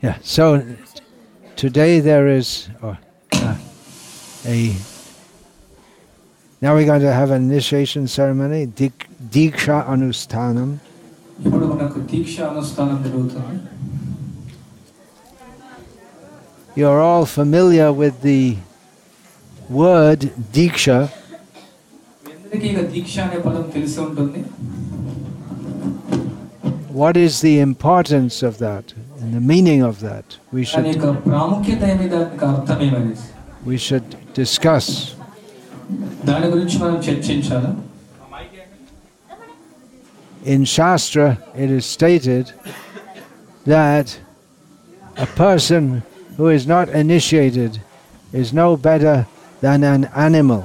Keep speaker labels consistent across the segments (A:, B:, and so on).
A: Yeah. So today there is now we're going to have an initiation ceremony, Diksha Anusthanam. You're all familiar with the word Diksha. What is the importance of that and the meaning of that? We should discuss. In Shastra, it is stated that a person who is not initiated is no better than an animal.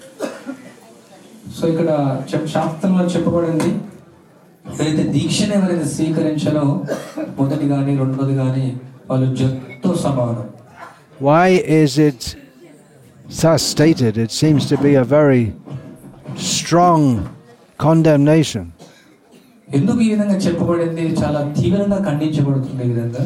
B: So ikkada శాస్త్రంలో చెప్పబడింది అయితే దీక్షను ఎవరైతే స్వీకరించారో మొదటి గాని రెండోది గాని వాళ్ళు జంతువుతో సమానం.
A: Why is it thus stated? It seems to be a very strong condemnation.
B: ఎందుకు ఈ విధంగా చెప్పబడింది? చాలా తీవ్రంగా ఖండించబడుతుంది ఈ విధంగా.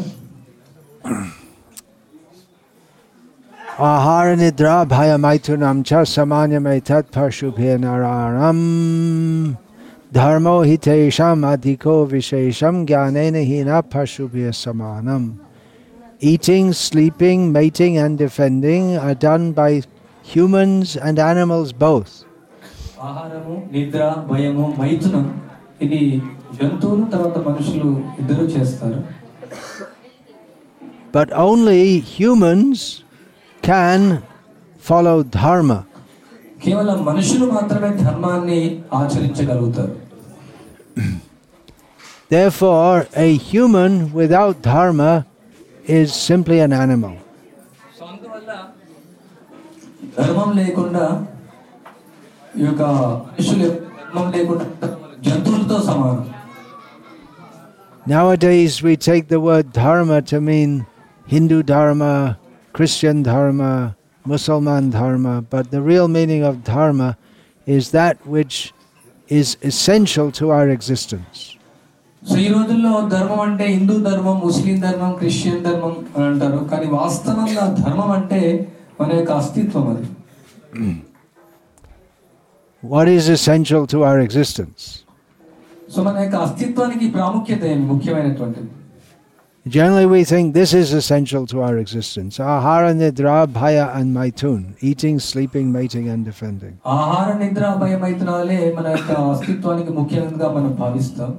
A: Ahara nidra bhaya maitunam cha samanyamaitat parshubhe nararam dharmo hitesham adhiko vishesham jnanena hina parshubhe samanam. Eating, sleeping, mating and defending are done by humans and animals both.
B: ఆహారము, నిద్ర, భయము, మైథునం ఇది జంతువులు తర్వాత మనుషులు ఇద్దరు చేస్తారు.
A: But only humans can follow dharma.
B: కేవలం మనుషులు మాత్రమే ధర్మాన్ని ఆచరించగలుగుతారు.
A: Therefore, a human without dharma is simply an animal.
B: So అందువల్ల ధర్మం లేకుండా ఈ యొక్క మనుషులు ధర్మం లేకుండా జంతువులతో సమానం.
A: Nowadays we take the word dharma to mean Hindu dharma, Christian dharma, Muslim dharma, but the real meaning of dharma is that which is essential to our existence.
B: So ఈ రోజుల్లో ధర్మం అంటే హిందూ ధర్మం, ముస్లిం ధర్మం, క్రిస్టియన్ ధర్మం అని అంటారు. కానీ వాస్తవంగా ధర్మం అంటే మన యొక్క అస్తిత్వం అది.
A: What is essential to our existence?
B: So మన యొక్క అస్తిత్వానికి ప్రాముఖ్యత ఏమి ముఖ్యమైనటువంటిది?
A: Generally we think this is essential to our existence. Ahara, nidra, bhaya and maitun. Eating, sleeping, mating and defending.
B: ఆహార, నిద్ర, భయ, మైథునాలే మన యొక్క అస్తిత్వానికి ముఖ్యంగా మనం భావిస్తాం.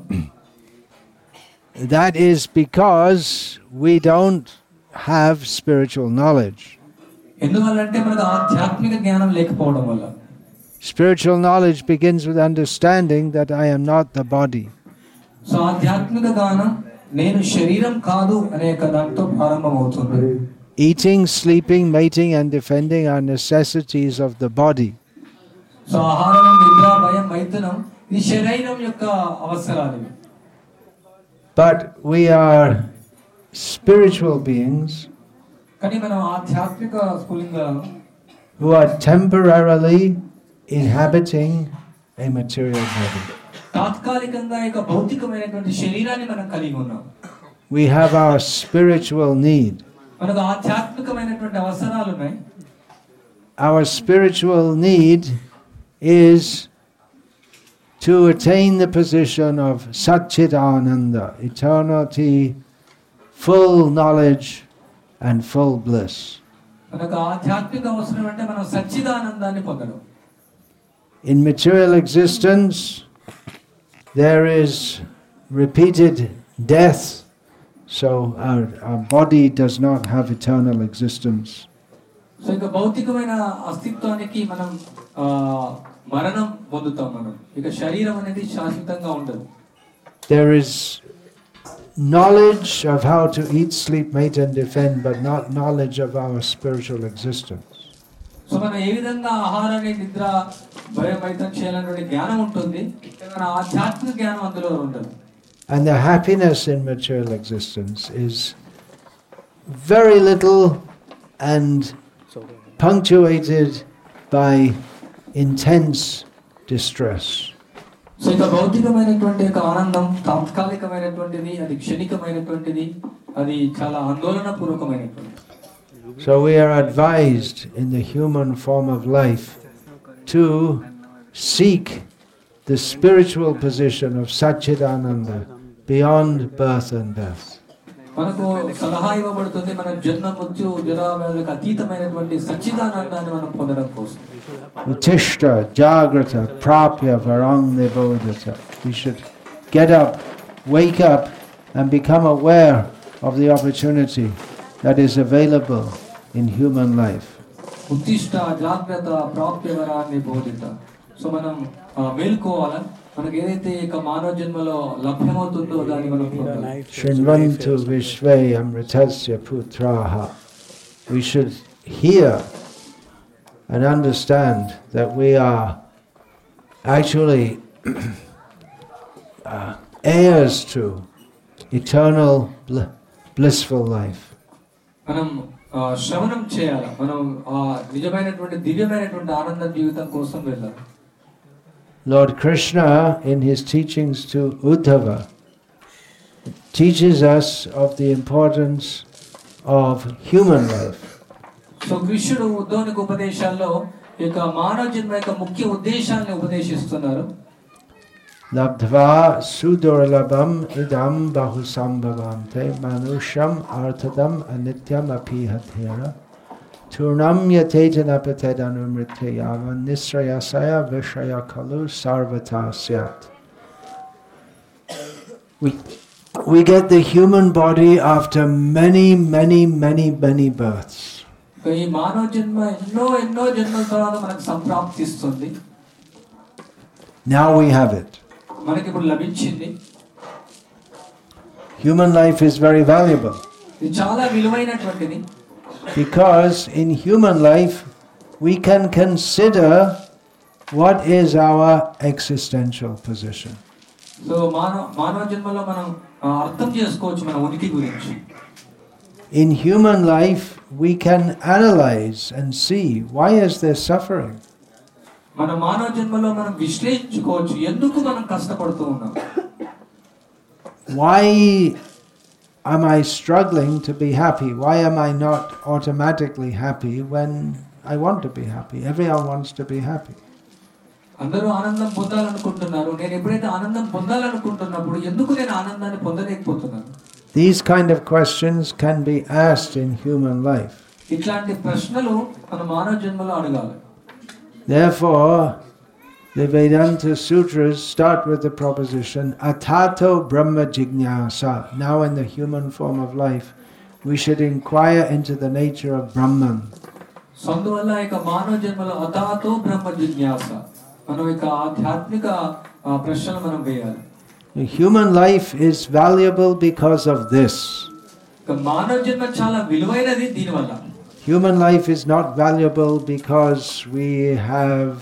A: That is because we don't have spiritual knowledge.
B: ఎందువల్లంటే మనకు ఆధ్యాత్మిక జ్ఞానం లేకపోవడం వల్ల.
A: Spiritual knowledge begins with understanding that I am not the body.
B: So ఆధ్యాత్మిక జ్ఞానం నేను శరీరం కాదు అనే దాంతో ప్రారంభమవుతుంది.
A: Eating, sleeping, mating and defending are necessities of the body.
B: So ఆహారం, నిద్ర, భయం, మైథునం ఇది శరీరం యొక్క అవసరాలు.
A: But we are spiritual beings
B: కానీ మనం ఆధ్యాత్మిక స్ఫులింగా
A: who are temporarily inhabiting a material body.
B: తాత్కాలికంగా ఒక భౌతికమైనటువంటి శరీరాన్ని మనం కలిగి ఉన్నాం.
A: We have our spiritual need.
B: మనకు ఆధ్యాత్మికమైనటువంటి అవసరాలు ఉన్నాయి.
A: Our spiritual need is to attain the position of Satchidananda, eternity, full knowledge and full bliss.
B: మనకు ఆధ్యాత్మిక అవసరం అంటే మనం సచ్చిదానందాన్ని పొందడం.
A: In material existence there is repeated death, so our body does not have eternal existence.
B: So ఇక భౌతికమైన అస్తిత్వానికి మనం మరణం పొందుతాం. మనం ఇక శరీరం అనేది శాశ్వతంగా ఉండదు.
A: There is knowledge of how to eat, sleep, mate and defend, but not knowledge of our spiritual existence.
B: So మనం ఏ విధంగా ఆహారాన్ని, నిద్ర, భయం, మైథునం చేయాలనే జ్ఞానం ఉంటుంది. మన ఆధ్యాత్మిక జ్ఞానం అందులో ఉండదు.
A: And the happiness in material existence is very little and punctuated by intense distress.
B: So ఇక భౌతికమైనటువంటి ఒక ఆనందం తాత్కాలికమైనటువంటిది, అది క్షణికమైనటువంటిది, అది చాలా ఆందోళనపూర్వకమైనటువంటిది.
A: So we are advised in the human form of life to seek the spiritual position of Satchidananda beyond birth and death.
B: మనకు సలహా ఇవ్వబడుతుంది మన జన్మ మృత్యు జరా వ్యాధులకు అతీతమైనటువంటి సచ్చిదానందాన్ని మనం పొందడం కోసం.
A: Utishta jagrata prapya varang nibodhata. We should get up, wake up and become aware of the opportunity that is available in human life.
B: ఉత్తిష్ట జాగ్రత్త ప్రాప్య వరాన్ని బోధిత. సో మనం మేల్కోవాలా, మనకి ఏదైతే ఇక మానవ జన్మలో లభ్యమవుతుందో దాన్ని మనం పొందాలి.
A: Shrinvantu vishve amritasya putraha. We should hear and understand that we are actually heirs to eternal blissful life.
B: మనం శ్రవణం చేయాలి, మనం నిజమైనటువంటి దివ్యమైనటువంటి ఆనంద జీవితం కోసం వెళ్ళాలి.
A: Lord Krishna, in his teachings to Uddhava, teaches us of the importance of human life.
B: So కృష్ణుడు ఉద్ధవునికి ఉపదేశాల్లో ఇక మానవ జన్మ యొక్క ముఖ్య ఉద్దేశాన్ని ఉపదేశిస్తున్నారు.
A: Labdva sudurlabham idam bahusambhavante manusham arthadam anityam apihathera turnam yatejanapatedhanumrityava nisrayasaya vishaya kalu sarvata syat. We get the human body after many births.
B: ఈ మానవ జన్మ ఎన్నో జన్మల తర్వాత మనకు సంప్రాప్తిస్తుంది.
A: Now we have it.
B: మనకి ఇప్పుడు లభించింది.
A: Human life is very valuable.
B: ఇది చాలా విలువైనటువంటిది.
A: Because in human life we can consider what is our existential position.
B: So మానవ జన్మలో మనం అర్థం చేసుకోవచ్చు మన ఉనికి గురించి.
A: In human life we can analyze and see why is there suffering.
B: మన మానవ జన్మలో మనం విశ్లేషించుకోవచ్చు ఎందుకు మనం కష్టపడుతూ ఉన్నాం.
A: Why am I struggling to be happy? Why am I not automatically happy when I want to be happy? Everyone wants to be happy.
B: అందరూ ఆనందం పొందాలనుకుంటున్నారు. నేను ఎప్పుడైతే ఆనందం పొందాలనుకుంటున్నప్పుడు ఎందుకు నేను ఆనందాన్ని పొందలేకపోతున్నాను?
A: These kind of questions can be asked in human life.
B: ఇట్లాంటి ప్రశ్నలు మన మానవ జన్మలో అడగాలి.
A: Therefore, the Vedanta Sutras start with the proposition Atato Brahma Jignasa. Now in the human form of life, we should inquire into the nature of Brahman.
B: సందువల్ల ఇక మానవ జన్మలో అతాతో బ్రహ్మ జిజ్ఞాస, మనం ఇక ఆధ్యాత్మిక ప్రశ్నలు మనం వేయాలి.
A: The human life is valuable because of this.
B: ఇక మానవ జన్మ చాలా విలువైనది దీనివల్ల.
A: Human life is not valuable because we have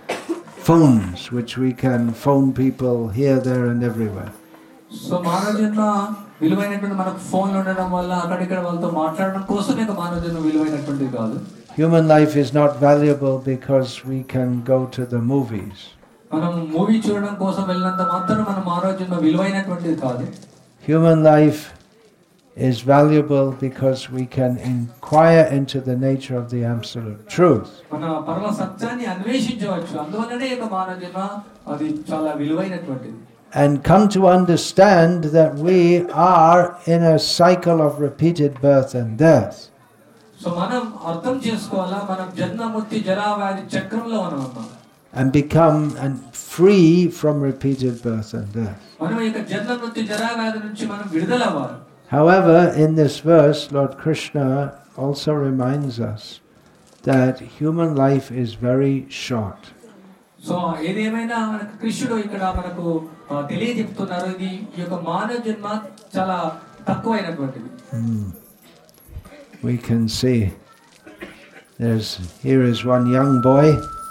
A: phones which we can phone people here, there and everywhere.
B: So మానవ జన్మ విలువైనటువంటి మనకు ఫోన్లు ఉండడం వల్ల అక్కడిక్కడ వాళ్ళతో మాట్లాడడం కోసం ఇక మానవ జన్మ విలువైనటువంటిది కాదు.
A: Human life is not valuable because we can go to the movies.
B: మనం మూవీ చూడడం కోసం వెళ్ళినంత మాత్రం మన మానవ జన్మ విలువైనటువంటిది కాదు.
A: Human life is valuable because we can inquire into the nature of the absolute truth.
B: మన పరమ సత్యాన్ని అన్వేషించవచ్చు. అందువల్లనే ఇక మానవ జన్మ అది చాలా విలువైనటువంటిది.
A: And come to understand that we are in a cycle of repeated birth and death.
B: So మనం అర్థం చేసుకోవాలా, మనం జన్మ మృత్యు జరా వ్యాధి చక్రంలో ఉన్నాం.
A: And become free from repeated birth and death.
B: మనం ఇక జన్మ మృత్యు జరా వ్యాధి నుంచి మనం విడుదల అవ్వాలి.
A: However, in this verse, Lord Krishna also reminds us that human life is very short.
B: So ఏదేమైనా మనకు కృష్ణుడు ఇక్కడ మనకు తెలియజెప్తున్నారు, ఇది ఈ యొక్క మానవ జన్మ చాలా తక్కువైనటువంటిది.
A: We can see here is one young boy.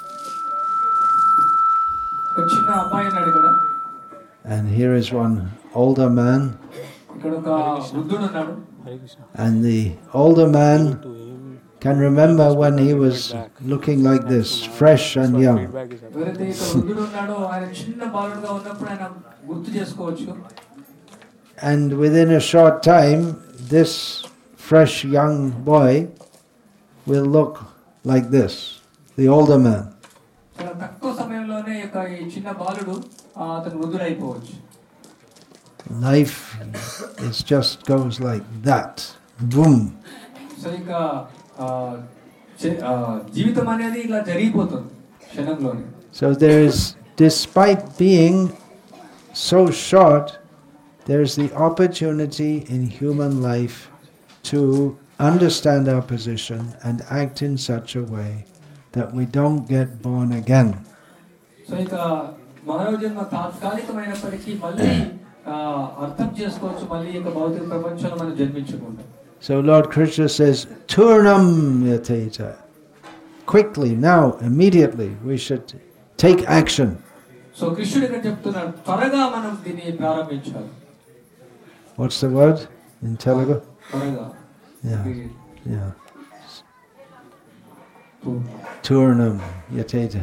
B: ఒక చిన్న అబ్బాయి ఉన్నాడు ఇక్కడ.
A: And here is one older man.
B: ఇక్కడ ఒక వృద్ధుడు ఉన్నాడు.
A: And the older man can remember when he was looking like this, fresh and young.
B: ఎవరైతే ఇక్కడ వృద్ధుడు ఉన్నాడో ఆయన చిన్న బాలుడుగా ఉన్నప్పుడు ఆయన గుర్తు చేసుకోవచ్చు.
A: And within a short time, this fresh young boy will look like this, the older man.
B: చాలా తక్కువ సమయంలోనే ఈ చిన్న బాలుడు అతను వృద్ధుడైపోవచ్చు.
A: Life is just goes like that, boom.
B: So ఇక జీవితం అనేది ఇలా జరిగిపోతుంది క్షణంలోనే.
A: So there is, despite being so short, there is the opportunity in human life to understand our position and act in such a way that we don't get born again.
B: So ఇక మానవ జన్మ తాత్కాలికమైనప్పటికీ మళ్ళీ అర్థం చేసుకోవచ్చు, మళ్ళీ ఇక భౌతిక ప్రపంచంలో మనం జన్మించకుండా.
A: So Lord Krishna says, Turnam yateta. Quickly, now, immediately, we should take action.
B: So కృష్ణుడు ఇక్కడ చెప్తున్నాడు, త్వరగా మనం దీన్ని ప్రారంభించాలి.
A: What's the word in Telugu?
B: త్వరగా.
A: Yeah. Turnam yateta.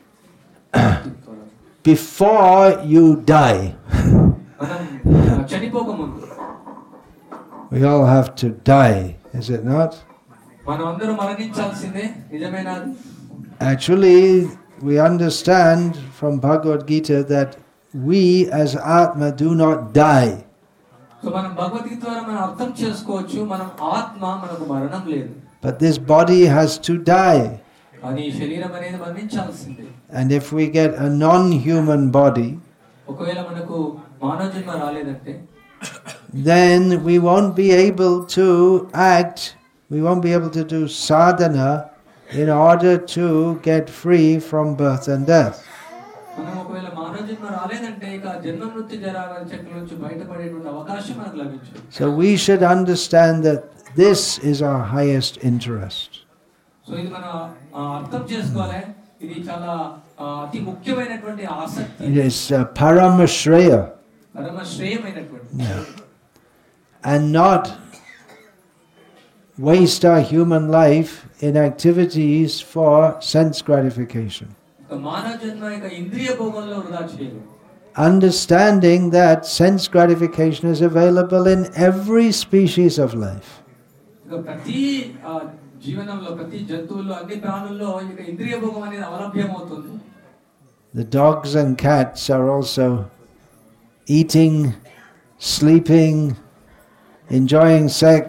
A: Before you die.
B: మనం చనిపోకముందు.
A: We all have to die, is it not?
B: మనం అందరూ మరణించాల్సిందే, నిజమేనా?
A: Actually, we understand from Bhagavad Gita that we as Atma do not die.
B: So మనం భగవద్గీత ద్వారా మనం అర్థం చేసుకోవచ్చు, మనం ఆత్మ, మనకు మరణం లేదు.
A: But this body has to die.
B: కానీ శరీరం అనేది మరణించాల్సిందే.
A: And if we get a non-human body,
B: ఒకవేళ మనకు మానవ జన్మ రాలేదంటే,
A: then we won't be able to act, we won't be able to do sadhana in order to get free from birth and death.
B: మనం ఒకవేళ మానవ జన్మ రాలేదంటే ఇక జన్మ మృత్యు జరాల చక్రం నుంచి బయటపడేటువంటి అవకాశం మనకు లభించదు.
A: So we should understand that this is our highest interest.
B: So ఇది మనం అర్థం చేసుకోవాలి, ఇది చాలా అతి ముఖ్యమైనటువంటి ఆసక్తి.
A: It is Paramashreya.
B: పరమ శ్రేయమైనటువంటి.
A: Yeah. And not waste our human life in activities for sense gratification.
B: మానవ జన్మ ఇక ఇంద్రియ భోగంలో వృధా చేయలేదు.
A: Understanding that sense gratification is available in every species of life.
B: ఇక ప్రతి జీవనంలో, ప్రతి జంతువుల్లో, అన్ని ప్రాణుల్లో ఇక ఇంద్రియ భోగం అనేది అవలభ్యమవుతుంది.
A: The dogs and cats are also eating, sleeping, enjoying sex.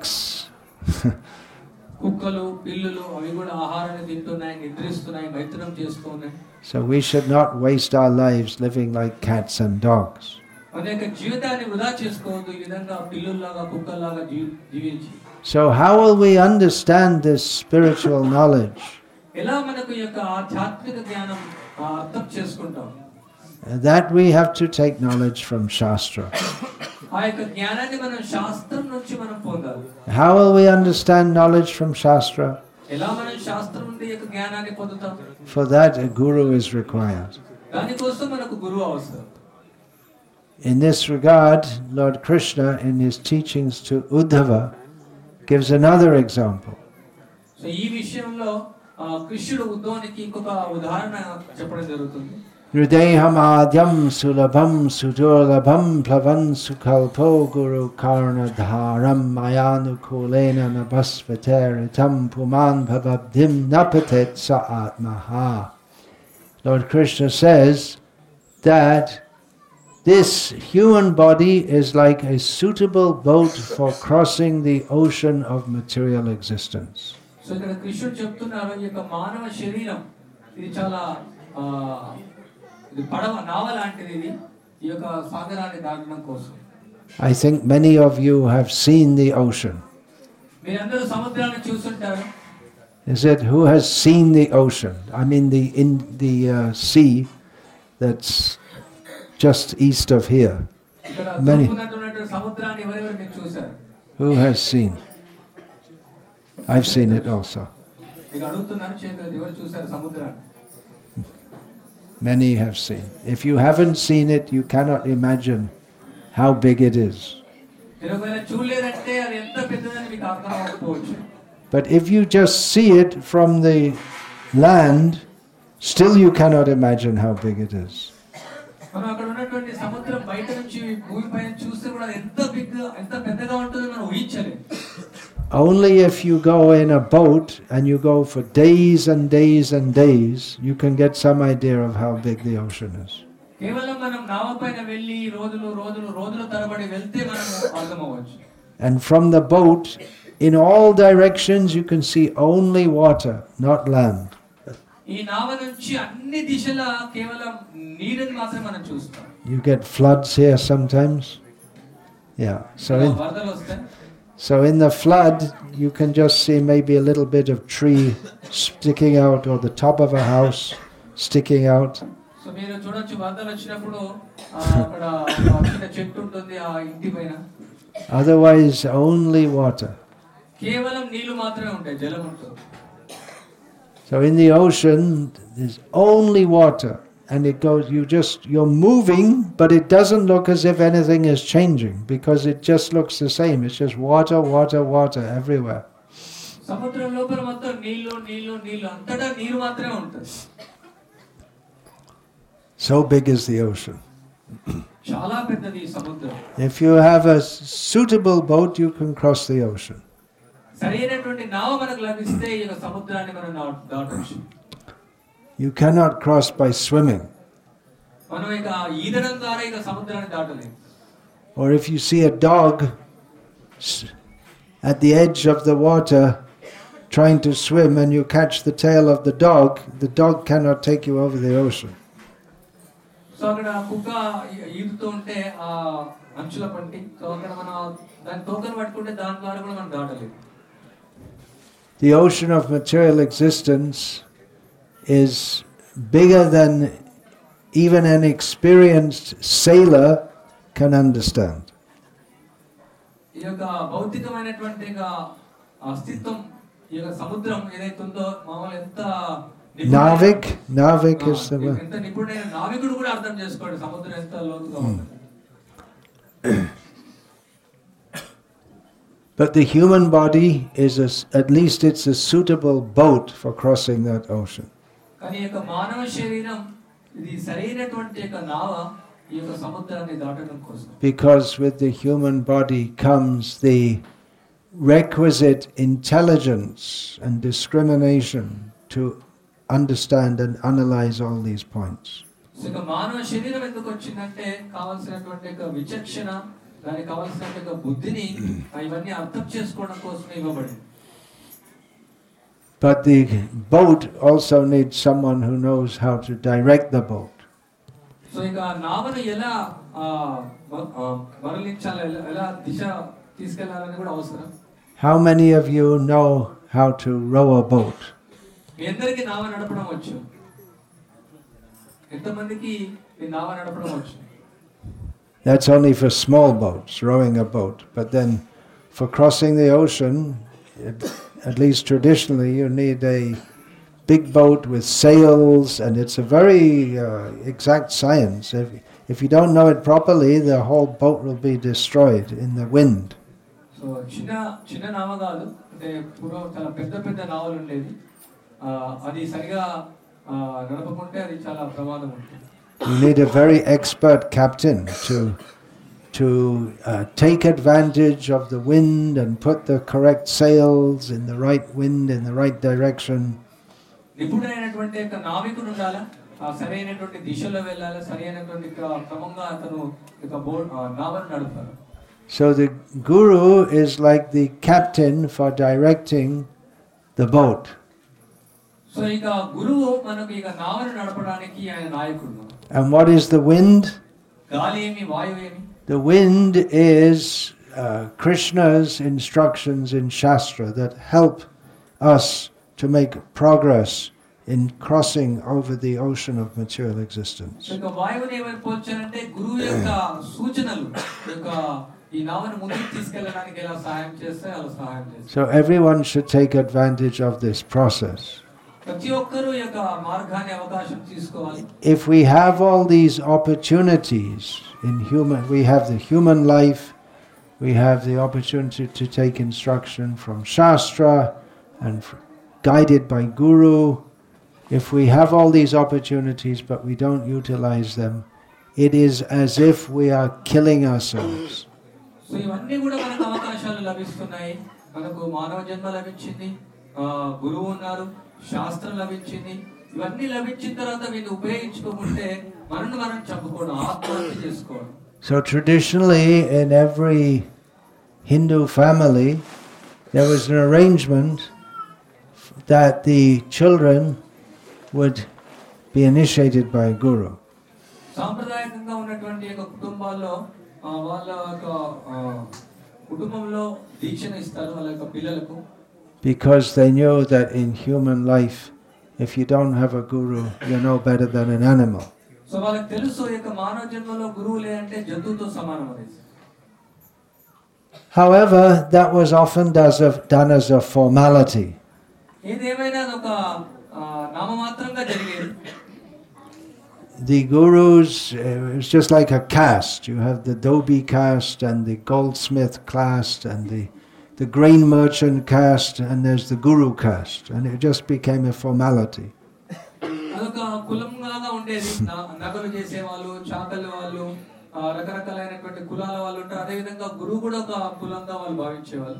B: కుక్కలు, పిల్లులు అవి కూడా ఆహారాన్ని తింటున్నాయి, నిద్రిస్తున్నాయి, మైథునం చేస్తున్నాయి.
A: So we should not waste our lives living like cats and dogs.
B: అనేక జీవితాన్ని వృధా చేసుకోవద్దు, ఈ విధంగా పిల్లుల్లాగా, కుక్కల్లాగా జీవించి.
A: So how will we understand this spiritual knowledge?
B: ఎలా మనకు ఈ యొక్క ఆధ్యాత్మిక జ్ఞానం అర్థం చేసుకుంటాం?
A: That we have to take knowledge from Shastra.
B: ఆ యొక్క జ్ఞానాన్ని మనం శాస్త్రం నుంచి మనం పొందాలి.
A: How will we understand knowledge from Shastra?
B: ఎలా మనం శాస్త్రం నుండి ఈ యొక్క జ్ఞానాన్ని పొందుతాం?
A: For that a guru is required.
B: దానికోసం మనకు గురువు అవసరం.
A: In this regard, Lord Krishna in his teachings to Uddhava gives another example.
B: So ఈ విషయంలో కృష్ణుడు ఉద్ధవునికి ఇంకొక ఉదాహరణ చెప్పడం జరుగుతుంది.
A: Hridayam adyam sulabham sudurlabham plavan sukalpo guru karna dharam mayanukulena nabhasvateritam puman bhavabdim napatet sa atmaha. Lord Krishna says that this human body is like a suitable boat for crossing the ocean of material existence.
B: So ఇక్కడ కృష్ణుడు చెప్తున్నారు, ఈ యొక్క మానవ శరీరం ఇది చాలా ఇది పడవ, నావ లాంటిది, ఇది ఈ యొక్క సాగరాన్ని దాటడం కోసం.
A: I think many of you have seen the ocean.
B: మీరందరూ సముద్రాన్ని చూస్తుంటారు.
A: Is it who has seen the ocean? I mean the sea that's just east of here.
B: ఇక్కడ
A: Many.
B: చూస్తున్నటువంటి సముద్రాన్ని ఎవరెవరు మీరు చూశారు?
A: Who has seen? I've seen it also.
B: మీకు అడుగుతున్నాను, చేతులు ఎవరు చూశారు సముద్రాన్ని?
A: Many have seen. If you haven't seen it, you cannot imagine how big it is.
B: మీరు ఒకవేళ చూడలేదంటే అది ఎంత పెద్దదని మీకు అర్థం అవ్వకపోవచ్చు.
A: But if you just see it from the land, still you cannot imagine how big it is.
B: మనం అక్కడ ఉన్నటువంటి సముద్రం బయట నుంచి భూమి పైన చూస్తే కూడా ఎంత పెద్దగా ఉంటుందో మనం ఊహించలేం.
A: Only if you go in a boat and you go for days and days and days, you can get some idea of how big the ocean is.
B: కేవలం మనం నావ పైన వెళ్ళి రోజులు తరబడి వెళ్తే మనకు అర్థమవచ్చు.
A: And from the boat, in all directions, you can see only water, not land.
B: ఈ నావ నుంచి అన్ని దిశల కేవలం నీరుని మాత్రమే మనం చూస్తాం.
A: You get floods here sometimes. Yeah. So in the flood, you can just see maybe a little bit of tree sticking out, or the top of a house sticking out.
B: So మీరు చూడొచ్చు వరదలు వచ్చినప్పుడు అక్కడ చిన్న చెట్టు ఉంటుంది ఆ ఇంటి పైన.
A: Otherwise, only water.
B: కేవలం నీళ్లు మాత్రమే ఉంటాయి, జలం ఉంటుంది.
A: So in the ocean, there's only water, and it goes. You're moving, but it doesn't look as if anything is changing because it just looks the same. It's just water, water, water everywhere.
B: సముద్రం లోపల మొత్తం నీళ్లు అంతటా నీరు మాత్రమే ఉంటుంది.
A: So big is the ocean.
B: చాలా పెద్దది సముద్రం.
A: If you have a suitable boat, you can cross the ocean.
B: సరైనటువంటి నావ మనకు లభిస్తే ఈ సముద్రాన్ని మనం దాటొచ్చు.
A: You cannot cross by swimming.
B: మనం ఇక ఈదడం ద్వారా ఇక సముద్రాన్ని దాటలేం.
A: Or if you see a dog at the edge of the water trying to swim and you catch the tail of the dog cannot take you over the ocean.
B: So అక్కడ కుక్క ఈదుతూ ఉంటే ఆ అంచుల పంటి, సో అక్కడ మనం దాని తోకను పట్టుకుంటే దాని ద్వారా కూడా మనం దాటలేం.
A: The ocean of material existence is bigger than even an experienced sailor can understand.
B: ఈ యొక్క భౌతికమైనటువంటి అస్తిత్వం, ఈ యొక్క సముద్రం ఏదైతే ఉందో మామూలు ఎంత
A: Navik is the word.
B: ఎంత నిపుణుడైన నావికుడు కూడా అర్థం చేసుకోడు సముద్రం ఎంత లోతుగా ఉంటుంది.
A: But the human body is at least it's a suitable boat for crossing that ocean.
B: కానీ ఈ యొక్క మానవ శరీరం ఇది సరైనటువంటి యొక్క నావ ఈ యొక్క సముద్రాన్ని దాటడం కోసం.
A: Because with the human body comes the requisite intelligence and discrimination to understand and analyze all these points.
B: So ఇక మానవ శరీరం ఎందుకు వచ్చిందంటే కావాల్సినటువంటి ఒక విచక్షణ, దానికి కావాల్సినటువంటి ఒక బుద్ధిని ఇవన్నీ అర్థం చేసుకోవడం కోసం ఇవ్వబడింది.
A: But the boat also needs someone who knows how to direct the boat.
B: So ఇక నావను ఎలా మరలించాలి, ఎలా దిశ తీసుకెళ్లాలని కూడా అవసరం.
A: How many of you know how to row a boat?
B: మీ అందరికీ నావ నడపడం వచ్చు? ఎంతమందికి ఈ నావ నడపడం వచ్చు?
A: That's only for small boats, rowing a boat. But then for crossing the ocean, at least traditionally, you need a big boat with sails, and it's a very exact science. If you don't know it properly, the whole boat will be destroyed in the wind.
B: So చిన్న నావ కాదు, అంటే పూర్వం చాలా పెద్ద నావలు ఉండేది. అది సరిగా నడపకుంటే అది చాలా ప్రమాదం ఉంటుంది.
A: You need a very expert captain to take advantage of the wind and put the correct sails in the right wind, in the right direction.
B: నిపుణుడైనటువంటి ఒక నావికుడు ఉండాలి, సరైనటువంటి దిశలో వెళ్ళాలి, సరైనటువంటి క్రమంగా అతను ఒక నావను నడపాలి.
A: So the guru is like the captain for directing the boat.
B: So ఇక గురువు మనకు ఇక నావను నడపడానికి ఆయన నాయకుడు.
A: And what is the wind?
B: గాలి ఏమి, వాయువు ఏమి?
A: The wind is Krishna's instructions in Shastra that help us to make progress in crossing over the ocean of material existence.
B: ఇక వాయువుని ఏమని పోల్చారంటే గురువు యొక్క సూచనలు ఇక ఈ నావను ముందుకు తీసుకెళ్ళడానికి ఎలా సహాయం చేస్తే అలా సహాయం చేస్తారు.
A: So everyone should take advantage of this process.
B: ప్రతి ఒక్కరూ ఈ యొక్క మార్గాన్ని అవకాశం తీసుకోవాలి.
A: If we have all these opportunities in we have the human life, we have the opportunity to take instruction from Shastra, and guided by Guru. If we have all these opportunities but we don't utilize them, it is as if we are killing ourselves.
B: So ఇవన్నీ కూడా మనకు అవకాశాలు లభిస్తున్నాయి. మనకు మానవ జన్మ లభించింది, గురువు ఉన్నారు, శాస్త్రం లభించింది. ఇవన్నీ లభించిన తర్వాత వీటిని ఉపయోగించుకోకుంటే మనం చంపుకోవడం, ఆత్మహత్య చేసుకోవడం.
A: So traditionally in every Hindu family there was an arrangement that the children would be initiated by a guru.
B: సాంప్రదాయకంగా ఉన్నటువంటి ఒక కుటుంబాల్లో వాళ్ళ కుటుంబంలో దీక్షను ఇస్తారు వాళ్ళ పిల్లలకు.
A: Because they knew that in human life, if you don't have a guru, you're no better than an animal.
B: So వాళ్ళకి తెలుసు ఇక మానవ జన్మలో గురువు లేదంటే జంతువుతో సమానం అనేసి.
A: However, that was often done as a formality.
B: ఏదేమైనా ఒక నామమాత్రంగా జరిగేది.
A: The gurus, it was just like a caste. You have the dhobi caste and the goldsmith caste and the grain merchant caste, and there's the guru caste, and it just became a formality.
B: అదొక కులంగా ఉండేది. నగలు చేసే వాళ్ళు, చాకలి వాళ్ళు, రకరకాలైనటువంటి కులాల వాళ్ళు ఉంటారు. అదే విధంగా గురువు కూడా ఒక కులంగా వాళ్ళు భావించేవాళ్ళు.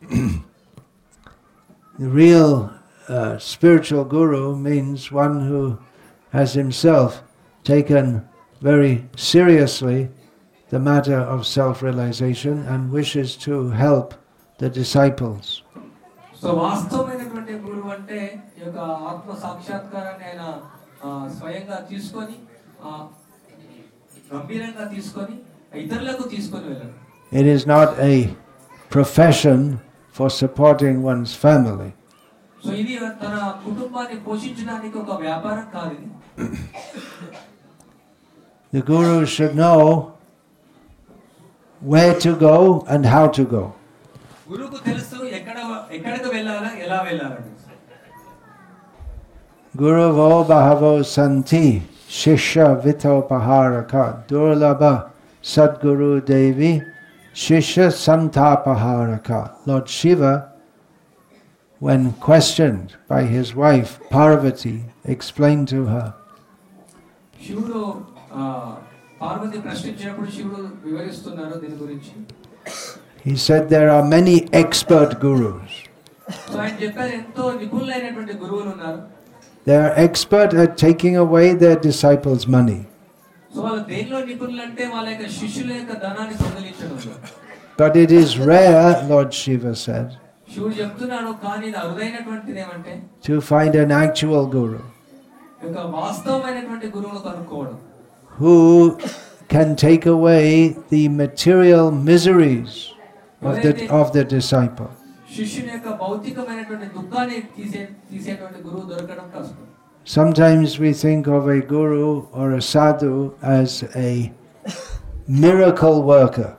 A: The real spiritual guru means one who has himself taken very seriously the matter of self-realization and wishes to help the disciples.
B: So వాస్తవమైనటువంటి గురువు అంటే ఈ యొక్క ఆత్మ సాక్షాత్కారాన్ని ఆయన స్వయంగా తీసుకొని గంభీరంగా తీసుకొని ఇతరులకు తీసుకొని వెళ్ళారు.
A: It is not a profession for supporting one's family.
B: So ఇది తన కుటుంబాన్ని పోషించడానికి ఒక వ్యాపారం కాదు ఇది.
A: The guru should know where to go and how to go.
B: గురువుకు తెలుసు ఎక్కడికి వెళ్ళాలా, ఎలా వెళ్ళాలని.
A: Guruvo bahavo santi shishya vitopaharaka durlabha sadguru devi shishya santapaharaka. Lord Shiva, when questioned by his wife Parvati, explained to her.
B: శివుడు పార్వతి ప్రశ్నించినప్పుడు శివుడు వివరిస్తున్నారు దీని గురించి.
A: He said there are many expert gurus.
B: So ఆయన చెప్పారు ఎంతో నిపుణులైనటువంటి గురువులు ఉన్నారు.
A: They are expert at taking away their disciples' money.
B: So వాళ్ళు దేనిలో నిపుణులు అంటే వాళ్ళ యొక్క శిష్యుల యొక్క ధనాన్ని దొంగిలించడంలో.
A: But it is rare, Lord Shiva said,
B: శివుడు చెప్తున్నాడు కానీ ఇది అరుదైనటువంటిది ఏమంటే
A: to find an actual guru
B: ఒక వాస్తవమైనటువంటి గురువును కనుక్కోవడం.
A: who can take away the material miseries of the disciple.
B: శిష్యుని యొక్క భౌతికమైనటువంటి దుఃఖాన్ని తీసేటువంటి గురువు దొరకడం కష్టం.
A: Sometimes we think of a guru or a sadhu as a miracle worker.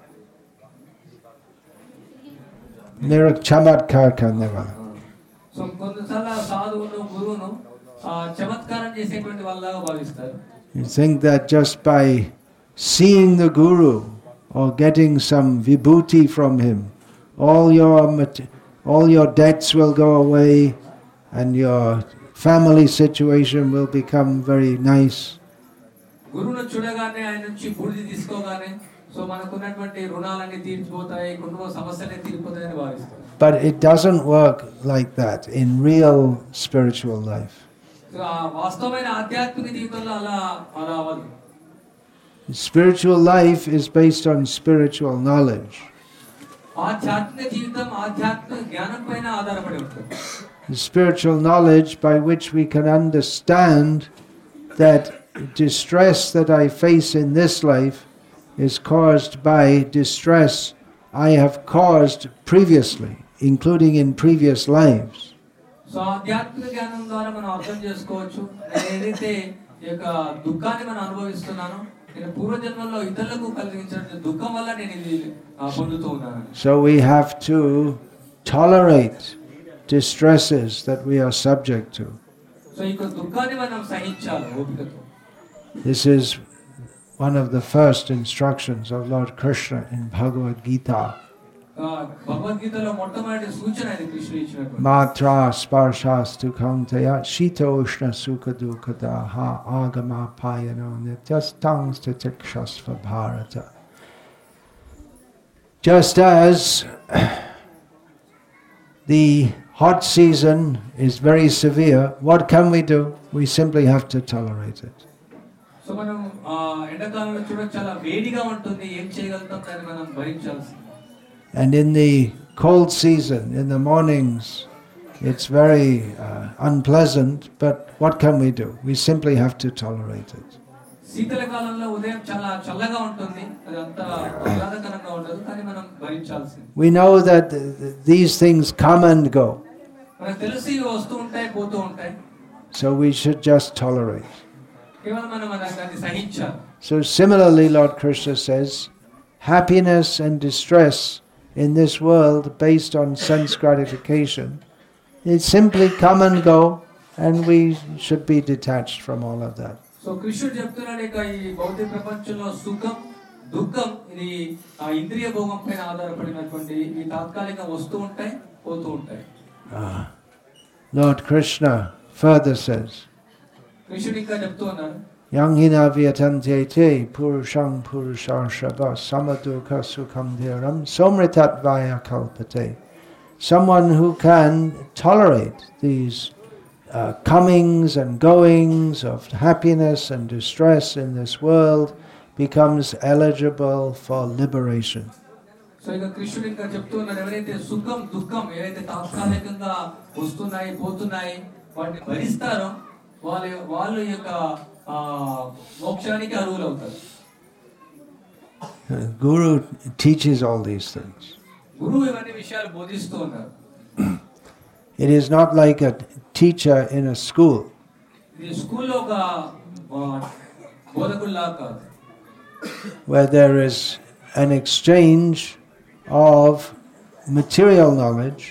A: Chamatkar karne wala.
B: So కొన్నిసార్లు సాధువును గురువును చమత్కారం చేసేటువంటి వాళ్ళగా భావిస్తారు.
A: You think that just by seeing the guru or getting some vibhuti from him, all your debts will go away and your family situation will become very nice.
B: గురువును చూడగానే ఆయన నుంచి బూడిద తీసుకోగానే సో మనకున్నటువంటి రుణాలన్నీ తీర్చిపోతాయి, కుటుంబ సమస్యలన్నీ తీరిపోతాయని భావిస్తారు.
A: But it doesn't work like that in real spiritual life.
B: వాస్తవమైన ఆధ్యాత్మిక జీవితంలో అలా అవ్వదు.
A: Spiritual life is based on spiritual knowledge.
B: ఆధ్యాత్మిక జీవితం ఆధ్యాత్మిక జ్ఞానం పైన ఆధారపడి ఉంటుంది.
A: The spiritual knowledge by which we can understand that distress that I face in this life is caused by distress I have caused previously, including in previous lives.
B: So ఆధ్యాత్మిక జ్ఞానం ద్వారా మనం అర్థం చేసుకోవచ్చు ఏదైతే ఈ యొక్క దుఃఖాన్ని మనం అనుభవిస్తున్నానో నేను పూర్వజన్మలో ఇతరులకు కలిగించిన దుఃఖం వల్ల నేను ఇది పొందుతూ ఉన్నాను.
A: So we have to tolerate distresses that we are subject to.
B: So ఈ దుఃఖాన్ని మనం సహించాలి ఓపికతో.
A: This is one of the first instructions of Lord Krishna in Bhagavad Gita.
B: భగవద్గీతలో మొట్టమొదటి సూచన ఇది కృష్ణుడు ఇచ్చినటువంటి.
A: Matra sparshastu kaunteya shitoshna sukha dukkadaha agama payano nityastang statikshasva bharata. Just as the hot season is very severe, what can we do? We simply have to tolerate it.
B: So మనం ఎండాకాలంలో చూడొచ్చు చాలా వేడిగా ఉంటుంది, ఏం చేయగలుగుతాం, దాన్ని మనం భరించాల్సింది.
A: And in the cold season, in the mornings, it's very unpleasant, but what can we do? We simply have to tolerate it.
B: శీతలకాలంలో ఉదయం చాలా చల్లగా ఉంటుంది, అది అంత ఆహ్లాదకరంగా ఉండదు, కానీ మనం భరించాల్సింది.
A: We know that these things come and go.
B: మనకు తెలిసి వస్తూ ఉంటాయి, పోతూ ఉంటాయి.
A: So we should just tolerate.
B: కేవలం మనం దాన్ని సహించాలి.
A: So similarly, Lord Krishna says, happiness and distress in this world based on sense gratification, it simply come and go, and we should be detached from all of that.
B: So కృష్ణుడు చెప్తున్నాడు, ఇక ఈ భౌతిక ప్రపంచంలో సుఖం దుఃఖం ఇది ఇంద్రియ భోగం పైన ఆధారపడినటువంటి ఈ తాత్కాలికంగా వస్తూ ఉంటాయి, పోతూ ఉంటాయి.
A: Lord Krishna further says,
B: కృష్ణుడు ఇంకా చెప్తూ ఉన్నాడు,
A: Yang hina vyatante te purushang purushashava samadukha sukham dhiram somritat vaya kalpate. Someone who can tolerate these comings and goings of happiness and distress in this world becomes eligible for liberation.
B: So ఇక కృష్ణుడు ఇంకా చెప్తూ ఉన్నాడు, ఎవరైతే సుఖం దుఃఖం ఏవైతే తాత్కాలికంగా వస్తున్నాయి పోతున్నాయి వాటిని భరిస్తారో వాళ్ళ యొక్క మోక్షానికి అర్హులు అవుతారు.
A: Guru teaches all these things.
B: గురువు ఇవన్నీ విషయాలు బోధిస్తూ ఉన్నారు.
A: It is not like a teacher in a school.
B: ఇది స్కూల్లో ఒక బోధకుల్లా కాదు,
A: where there is an exchange of material knowledge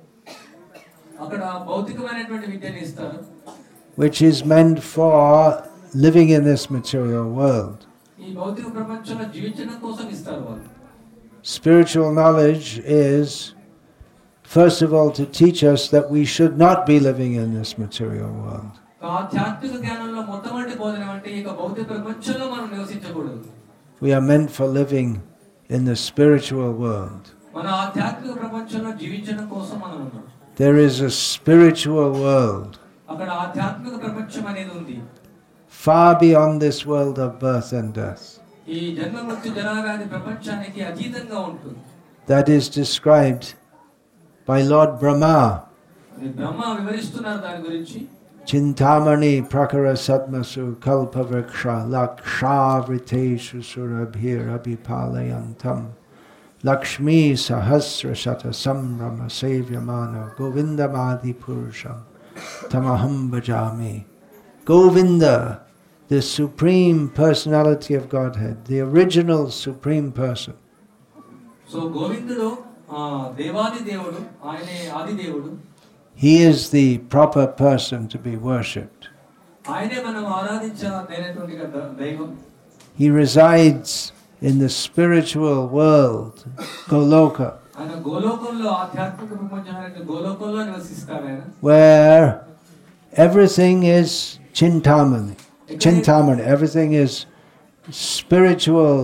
B: అక్కడ భౌతికమైనటువంటి విద్యను ఇస్తారు,
A: which is meant for living in this material world.
B: ఈ భౌతిక ప్రపంచంలో జీవించడం కోసం ఇస్తారు వాళ్ళు.
A: Spiritual knowledge is first of all to teach us that we should not be living in this material world.
B: ఆధ్యాత్మిక జ్ఞానంలో మొట్టమొదటి బోధన అంటే ఇక భౌతిక ప్రపంచంలో మనం నివసించకూడదు.
A: We are meant for living in the spiritual world.
B: మన ఆధ్యాత్మిక ప్రపంచంలో జీవించడం కోసం మనం ఉన్నాం.
A: There is a spiritual world
B: అక్కడ ఆధ్యాత్మిక ప్రపంచం అనేది ఉంది,
A: far beyond this world of birth and death,
B: ఈ జన్మ మృత్యు జరావ్యాధి ప్రపంచానికి అతీతంగా ఉంటుంది.
A: that is described by Lord Brahma.
B: బ్రహ్మ వివరిస్తున్నారు దాని గురించి.
A: Chintamani prakara satmasu kalpavriksha lakshavriteshu surabhir abhipalayantam Lakshmi sahasra shata samrama sevyamana govindamadi purusham tamaham bhajami. Govinda, the supreme personality of Godhead, the original supreme person.
B: So గోవిందుడు దేవాది దేవుడు, ఆయనే ఆది దేవుడు.
A: He is the proper person to be worshipped.
B: ఆయనే మనం ఆరాధించేటువంటి దైవం.
A: He resides in the spiritual world, Goloka,
B: ఆయన గోలోకంలో ఆధ్యాత్మిక ప్రపంచమైన గోలోకంలో నివసిస్తాడు ఆయన.
A: where everything is Chintamani. Chintamani, everything is spiritual,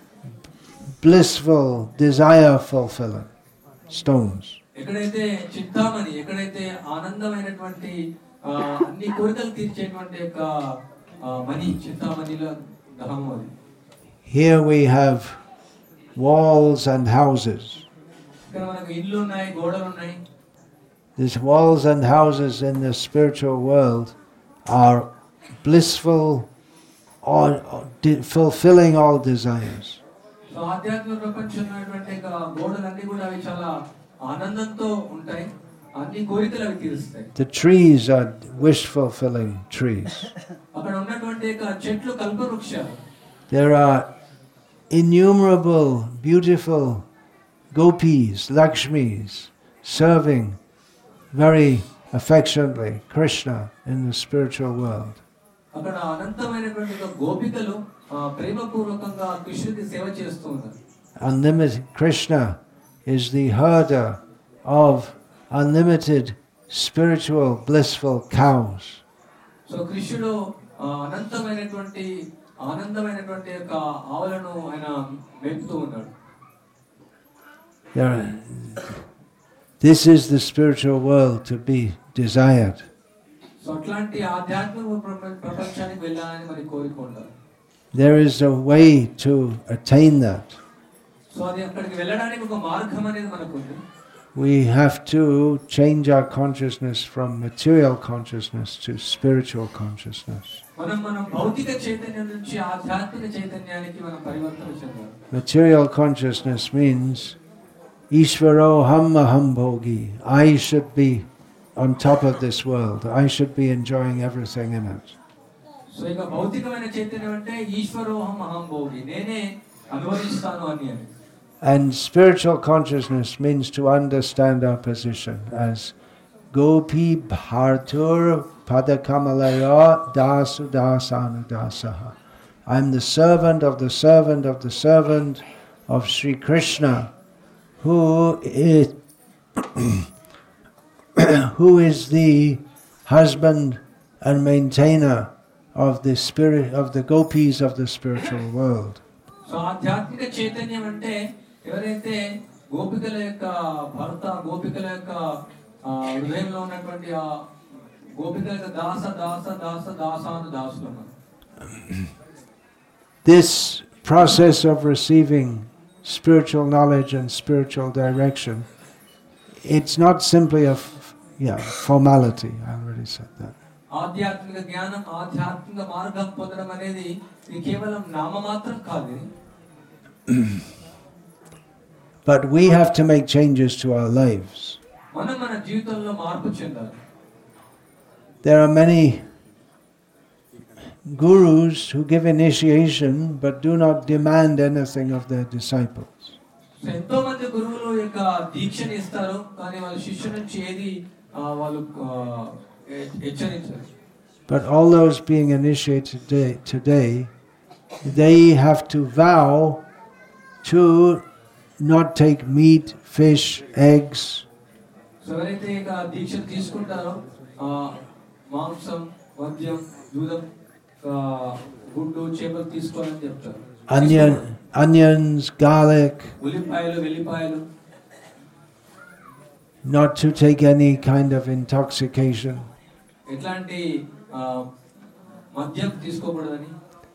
A: blissful, desire fulfilling stones.
B: ఎక్కడైతే చింతామణి, ఎక్కడైతే ఆనందమైనటువంటి అన్ని కోరికలు తీర్చేటువంటి యొక్క మణి చింతామణిలో దహము అది.
A: Here we have walls and houses.
B: ఇక్కడ మనకు ఇల్లు ఉన్నాయి, గోడలు ఉన్నాయి.
A: These walls and houses in the spiritual world are blissful, or fulfilling all desires.
B: So ఆధ్యాత్మిక ప్రపంచంలో ఉన్నటువంటి గోడలన్నీ కూడా అవి చాలా ఆనందంతో ఉంటాయి, అన్ని కోరికలు అవి తీరుస్తాయి.
A: The trees are wish-fulfilling trees.
B: అక్కడ ఉన్నటువంటి చెట్లు కల్పవృక్షాలు.
A: There are innumerable beautiful gopis, Lakshmis, serving very affectionately Krishna in the spiritual world.
B: అక్కడ అనంతమైనటువంటి గోపికలు ప్రేమపూర్వకంగా కృష్ణుడికి సేవ చేస్తూ ఉన్నారు.
A: Unlimited Krishna is the herder of unlimited spiritual blissful cows.
B: So కృష్ణుడు అనంతమైనటువంటి ఆనందమైనటువంటి యొక్క ఆవులను ఆయన మేపుతూ ఉన్నాడు.
A: This is the spiritual world to be desired.
B: So అట్లాంటి ఆధ్యాత్మిక ప్రపంచానికి వెళ్ళాలని మరి కోరిక ఉండాలి.
A: There is a way to attain that.
B: So అది అక్కడికి వెళ్ళడానికి ఒక మార్గం అనేది మనకు ఉంది.
A: We have to change our consciousness from material consciousness to spiritual consciousness.
B: మనం భౌతిక చైతన్యం నుంచి ఆధ్యాత్మిక చైతన్యానికి మనం పరివర్తన చెందాలి.
A: Material consciousness means Ishvaro ham aham bhogi. I should be on top of this world. I should be enjoying everything in it.
B: So ఇక భౌతికమైన చైతన్యం అంటే ఈశ్వరోహం అహం భోగి, నేనే అనుభవిస్తాను అని.
A: And spiritual consciousness means to understand our position as Gopi Bhartur Padakamalaya Dasu Dasanu Dasaha. I am the servant of the servant of the servant of Sri Krishna, who is the husband and maintainer of the spirit of the gopis of the spiritual world.
B: So ఆధ్యాత్మిక చైతన్యం అంటే ఎవరైతే గోపికల యొక్క భర్త, గోపికల యొక్క హృదయంలో ఉన్నటువంటి ఆ గోపికల యొక్క దాస దాస దాస దాసాను దాసులు.
A: This process of receiving spiritual knowledge and spiritual direction, it's not simply a formality. I already said that.
B: ఆధ్యాత్మిక జ్ఞానం, ఆధ్యాత్మిక మార్గం పొందడం అనేది ఇది కేవలం నామమాత్రం కాదు.
A: But we have to make changes to our lives.
B: మనం మన జీవితంలో మార్పు చెందాలి.
A: There are many gurus who give initiation but do not demand anything of their disciples.
B: ఎంతో మంది గురువులు యొక్క దీక్షను ఇస్తారు, కానీ వాళ్ళ శిష్యుల నుంచి ఏది వాళ్ళు హెచ్చరించారు.
A: But all those being initiated today, they have to vow to not take meat, fish, eggs.
B: So ఎవరైతే ఇక దీక్షను తీసుకుంటారో మాంసం, మద్యం, దూదం, గుడ్డు, చేపలు తీసుకోవాలని చెప్తారు.
A: Onions, garlic.
B: ఉల్లిపాయలు, వెల్లిపాయలు.
A: Not to take any kind of intoxication.
B: ఎట్లాంటి మద్యం తీసుకోకూడదని.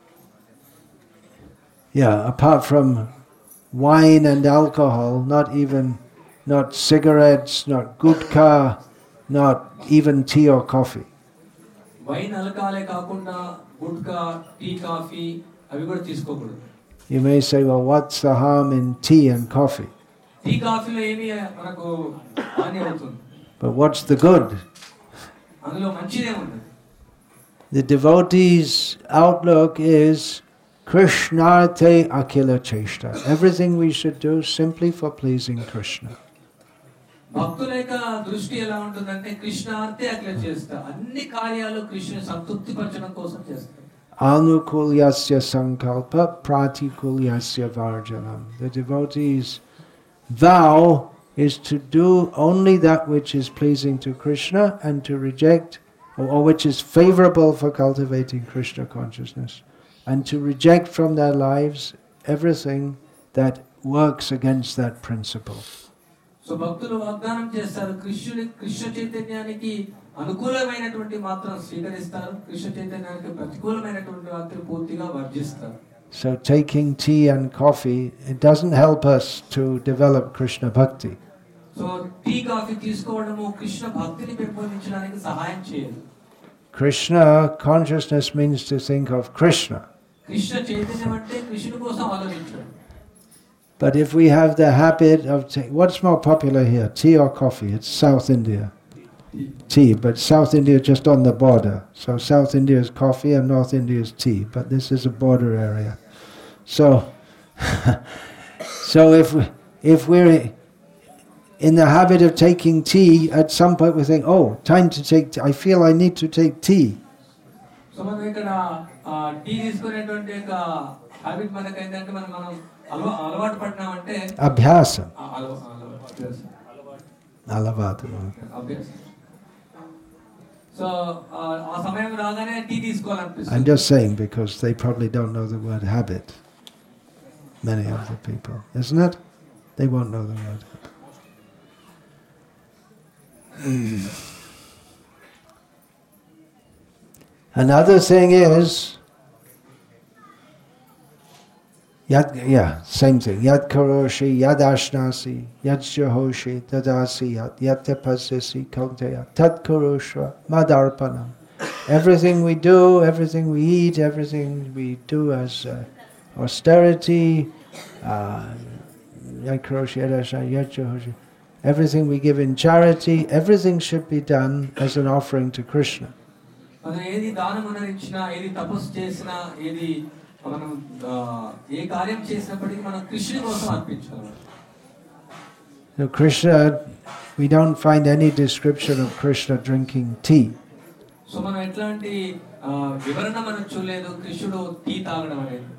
A: Apart from wine and alcohol, not cigarettes, not gutka, not even tea or coffee.
B: Wine, ఆల్కహాలే కాకుండా గుట్కా, టీ, కాఫీ అవి కూడా తీసుకోకూడదు.
A: You may say, well, what's the harm in tea and coffee?
B: Tea, కాఫీలో ఏమి మనకు హాని అవుతుంది?
A: But what's the good?
B: అందులో మంచిదే ఉంది.
A: The devotee's outlook is Krishnarte Akila Cheshta. Everything we should do simply for pleasing Krishna.
B: భక్తుల యొక్క దృష్టి ఎలా ఉంటుందంటే కృష్ణార్తే అఖిల చేస్తా, అన్ని కార్యాలు కృష్ణుని సంతృప్తిపరచడం కోసం చేస్తారు.
A: Anukulyasya sankalpa pratikulyasya varjanam. The devotee's vow is to do only that which is pleasing to Krishna and to reject, or which is favorable for cultivating Krishna consciousness, and to reject from their lives everything that works against that principle.
B: So భక్తులు వాగ్దానం చేస్తారు, కృష్ణ చైతన్యానికి అనుకూలమైనటువంటి మాత్రం స్వీకరిస్తారు, కృష్ణ చైతన్యానికి ప్రతికూలమైనటువంటి వాటిని పూర్తిగా వర్జిస్తారు.
A: So taking tea and coffee, it doesn't help us to develop Krishna bhakti.
B: So tea, coffee తీసుకోవడము కృష్ణ భక్తిని పెంపొందించడానికి సహాయం చేయదు.
A: Krishna consciousness means to think of Krishna.
B: Krishna చైతన్యం అంటే కృష్ణుని కోసం ఆలోచించడం.
A: But if we have the habit of what's more popular here, tea or coffee? It's South India. Tea, but South India just on the border. So South India is coffee and North India is tea, but this is a border area. So, if we're in the habit of taking tea, at some point we think, oh, time to take tea. I feel I need to take tea.
B: So మనం ఇక్కడ tea తీసుకునేటువంటి ఒక habit మనకు ఏంటంటే మనం అలవాటు పడినామంటే
A: Abhyasa.
B: అభ్యాసం.
A: Alavatu.
B: అభ్యాసం. సో ఆ సమయం రాగానే టీ
A: I'm
B: తీసుకోవాలనిపిస్తుంది.
A: just saying because they probably don't know the word habit. Many of the people, isn't it? They won't know the word habit. Another thing is, same thing. Yad karoshi, yad ashnasi, yad jahoshi, tadasi, yad tapasyasi, kaunteya, tat karoshva, madarpanam. Everything we do, everything we eat, everything we do as austerity, yad karoshi, yad ashnasi, yad jahoshi, everything we give in charity, everything should be done as an offering to Krishna.
B: మనం ఏది దానమున ఇచ్చినా, ఏది తపస్సు చేసినా, ఏది మనం ఏ కార్యం చేసినప్పటికీ మనం కృష్ణుని కోసం అర్పించాలి.
A: So Krishna, we don't find any description of Krishna drinking tea.
B: So మనం ఎట్లాంటి వివరణ మనం చూడలేదు కృష్ణుడు టీ తాగడం అనేది.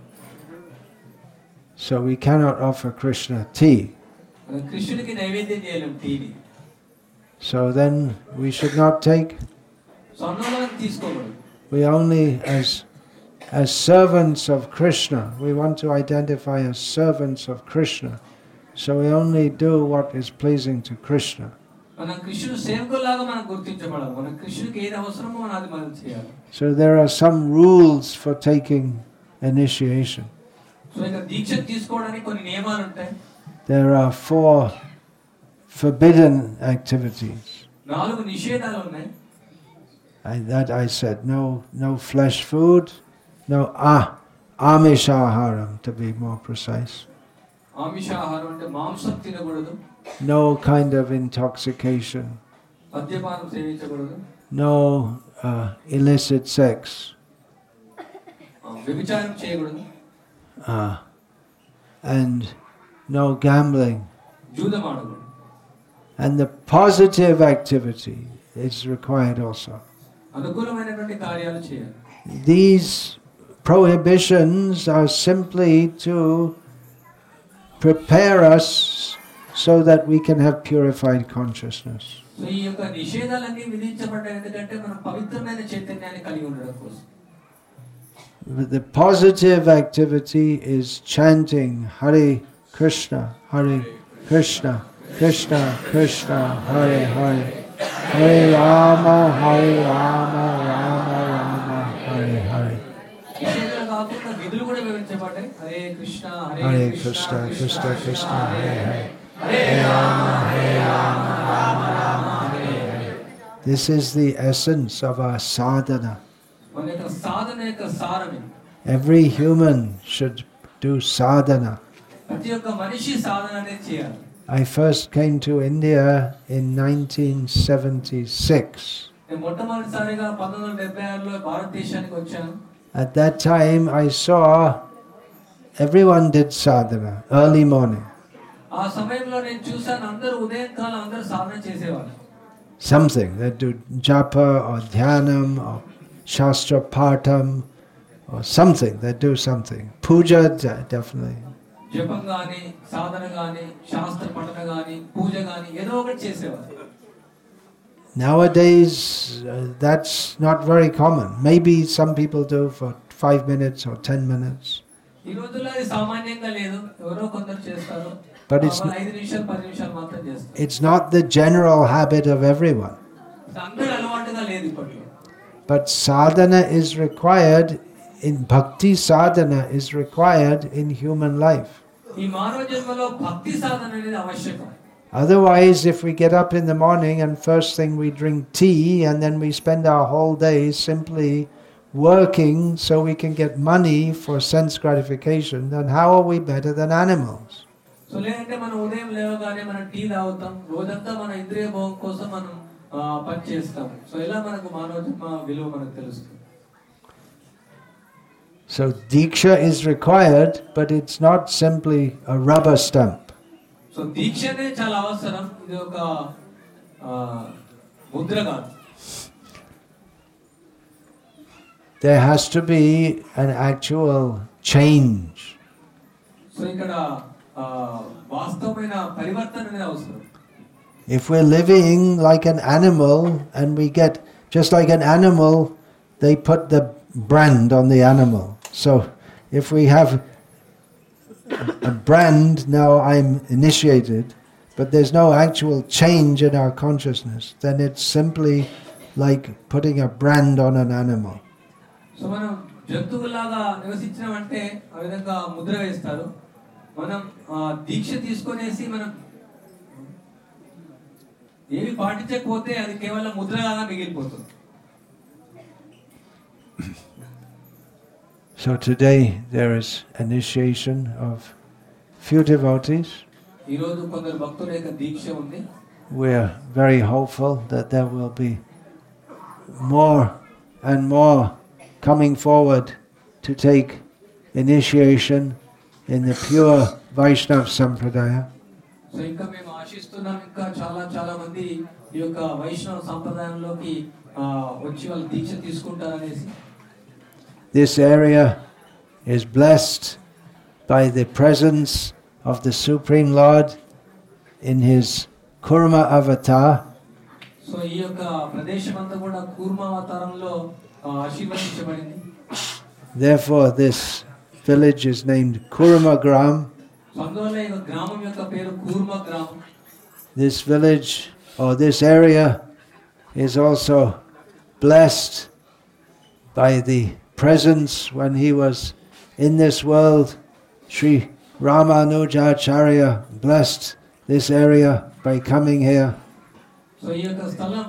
A: So we cannot offer Krishna tea.
B: మనం కృష్ణుడికి నైవేద్యం చేయలేం టీని.
A: So then we should not take.
B: So అన్నదానం తీసుకోకూడదు.
A: We only as servants of Krishna, we want to identify as servants of Krishna. So we only do what is pleasing to Krishna.
B: మనం కృష్ణుడు సేవకులాగా మనం గుర్తించబడాలి. మనం కృష్ణుడికి ఏది అవసరమో మనం అది మనం చేయాలి.
A: So there are some rules for taking initiation.
B: So ఇక దీక్ష తీసుకోవడానికి కొన్ని నియమాలు ఉంటాయి.
A: There are 4 forbidden activities.
B: 4 నిషేధాలు ఉన్నాయి.
A: That I said, no flesh food, no amishaharam to be more precise.
B: ఆమిషాహారం అంటే మాంసం తినకూడదు.
A: No kind of intoxication.
B: మద్యపానం సేవించకూడదు.
A: No illicit sex.
B: వ్యభిచారం చేయకూడదు.
A: And no gambling.
B: జూదం ఆడకూడదు.
A: And the positive activity is required also.
B: అనుకూలమైనటువంటి కార్యాలు చేయాలి.
A: These prohibitions are simply to prepare us so that we can have purified consciousness.
B: So ఈ యొక్క నిషేధాలన్నీ విధించబడ్డాయి ఎందుకంటే మనం పవిత్రమైన చైతన్యాన్ని కలిగి ఉండడం కోసం.
A: The positive activity is chanting Hare Krishna, Hare Krishna, Krishna Krishna, Hare Hare, Hare Rama, Hare Rama, Rama Rama, Hare Hare.
B: నిషేధాలు కాకుండా విధులు కూడా వివరించబడ్డాయి. Hare Krishna
A: Hare Krishna, Krishna Krishna, Hare Hare, Hare Rama, Hare Rama, Rama Rama, Hare Hare. This is the essence of our sadhana.
B: మన యొక్క సాధన యొక్క సారమే.
A: Every human should do sadhana.
B: ప్రతి ఒక్క మనిషి సాధన అనేది చేయాలి.
A: I first came to India in 1976.
B: నేను మొట్టమొదటిసారిగా 1976లో భారతదేశానికి వచ్చాను.
A: At that time I saw everyone did sadhana early morning.
B: ఆ సమయంలో నేను చూశాను అందరూ ఉదయకాలం అందరూ సాధన చేసేవారు.
A: Something they do japa or dhyanam or shastra patham or something, they do something. Puja definitely.
B: జపం గాని సాధన గాని శాస్త్ర పఠన గాని పూజ గాని ఏదో ఒకటి చేసేవారు.
A: Nowadays that's not very common. Maybe some people do for 5 minutes or 10 minutes.
B: ఈ రోజుల్లో అది సామాన్యంగా లేదు. ఎవరో కొందరు చేస్తారు.
A: But it's
B: 5 నిమిషాలు 10 నిమిషాలు మాత్రం చేస్తారు.
A: It's not the general habit of everyone.
B: అందరూ అలవాటుగా లేదు ఇప్పట్లో.
A: But sadhana is required in bhakti, sadhana is required in human life.
B: ఈ మానవ జన్మలో భక్తి సాధన అనేది ఆవశ్యకం.
A: Otherwise, if we get up in the morning and first thing we drink tea and then we spend our whole day simply working so we can get money for sense gratification, then how are we better than animals?
B: So లేదంటే మనం ఉదయం లేవగానే మనం tea తాగుతాం. రోజంతా మన ఇంద్రియ భోగం కోసం మనం పని చేస్తాం. సో ఇలా మనకు మానవ జన్మ విలువ మనకు తెలుస్తుంది.
A: So diksha is required, but it's not simply a rubber stamp.
B: So దీక్షనే చాలా అవసరం. ఇది ఒక ముద్ర కాదు.
A: There has to be an actual change.
B: So ఇక్కడ వాస్తవమైన పరివర్తన అనేది అవసరం.
A: If we're living like an animal and we get, just like an animal, they put the brand on the animal. So if we have a brand, now I'm initiated, but there's no actual change in our consciousness, then it's simply like putting a brand on an animal.
B: So మనం జంతువులాగా నివసించినామంటే ఆ విధంగా ముద్ర వేస్తారు. మనం దీక్ష తీసుకొనేసి మనం ఏమి పాటించకపోతే అది కేవలం ముద్రలాగా మిగిలిపోతుంది.
A: So today there is initiation of few devotees.
B: ఈరోజు కొందరు భక్తుల యొక్క దీక్ష ఉంది.
A: We are very hopeful that there will be more and more coming forward to take initiation in the pure Vaishnava Sampradaya.
B: So ఇంకా మేము ఆశిస్తున్నాం ఇంకా చాలా మంది ఈ యొక్క వైష్ణవ సంప్రదాయంలోకి వచ్చి వాళ్ళు దీక్ష తీసుకుంటారనేసి.
A: This area is blessed by the presence of the Supreme Lord in his Kurma avatar.
B: So ఈ యొక్క ప్రదేశం అంతా కూడా కూర్మ అవతారంలో ఆశీర్వదించబడింది.
A: Therefore this village is named Kurma Gram.
B: So అందువల్ల ఈ గ్రామం యొక్క పేరు కూర్మ గ్రామం.
A: This village or this area is also blessed by the presence when he was in this world. Sri Ramanujacharya blessed this area by coming here.
B: So ఈ యొక్క స్థలం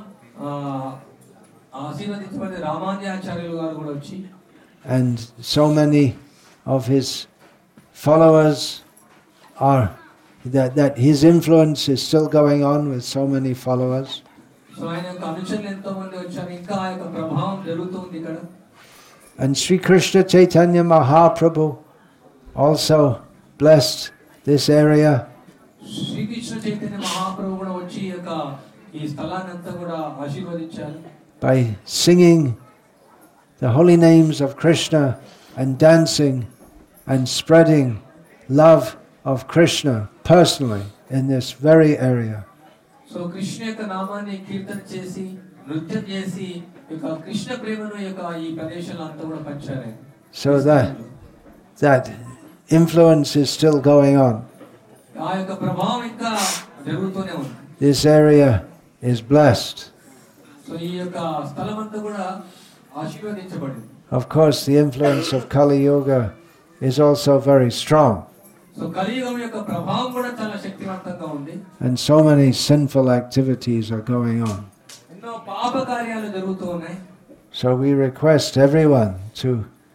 B: ఆశీర్వదించబడిన రామానుజాచార్యులు గారు కూడా వచ్చి,
A: and so many of his followers are that his influence is still going on with so many followers.
B: So ఆయన యొక్క అనుచరులు ఎంతో మంది వచ్చారు, ఇంకా ఆ యొక్క ప్రభావం జరుగుతుంది ఇక్కడ.
A: And Sri Krishna Chaitanya Mahaprabhu also blessed this area.
B: Srikrishna Chaitanya Mahaprabhu కూడా వచ్చి ఈ స్థలాన్ని అంతా కూడా ఆశీర్వదించారు.
A: By singing the holy names of Krishna and dancing and spreading love of Krishna personally in this very area.
B: So Krishna యొక్క నామాన్ని కీర్తన చేసి నృత్యం చేసి కృష్ణ ప్రేమను ఈ ప్రదేశంలో అంతా కూడా పంచారు.
A: So that influence is still going on.
B: ఆ యొక్క ప్రభావం ఇంకా జరుగుతూనే ఉంది.
A: This area is blessed.
B: So ఈ యొక్క స్థలం అంతా కూడా ఆశీర్వదించబడింది.
A: Of course, the influence of Kali Yuga is also very strong.
B: So కలియుగం యొక్క ప్రభావం కూడా చాలా శక్తివంతంగా ఉంది.
A: And so many sinful activities are going on.
B: ఎన్నో పాప కార్యాలు జరుగుతూ ఉన్నాయి.
A: So we request everyone to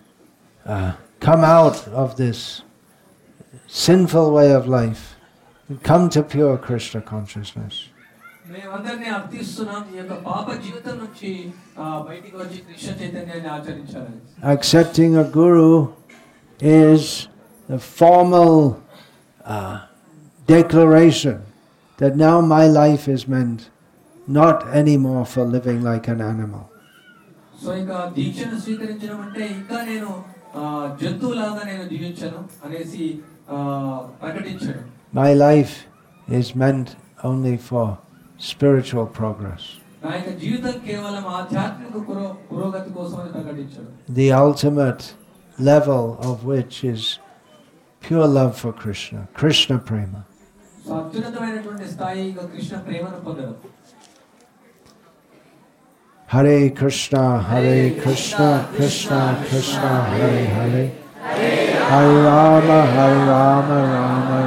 A: come out of this sinful way of life and come to pure Krishna consciousness.
B: మేమందరినీ అర్థిస్తున్నాం, ఈ యొక్క పాప జీవితం నుంచి బయటికి వచ్చి కృష్ణ చైతన్యాన్ని ఆచరించాలి.
A: Accepting a guru is the formal declaration that now my life is meant not anymore for living like an animal.
B: So ఇక దీక్షను స్వీకరించడం అంటే ఇంకా నేను జంతువులాగా నేను జీవించను అనేసి ప్రకటించడం.
A: My life is meant only for spiritual progress.
B: నా యొక్క జీవితం కేవలం ఆధ్యాత్మిక పురోగతి కోసం అని ప్రకటించడం.
A: The ultimate level of which is pure love for Krishna, Krishna prema.
B: So అత్యున్నతమైనటువంటి స్థాయి కృష్ణ ప్రేమను పొందడం.
A: Hare Krishna, Hare Krishna, Krishna Krishna, Hare Hare, Hare Rama, Rama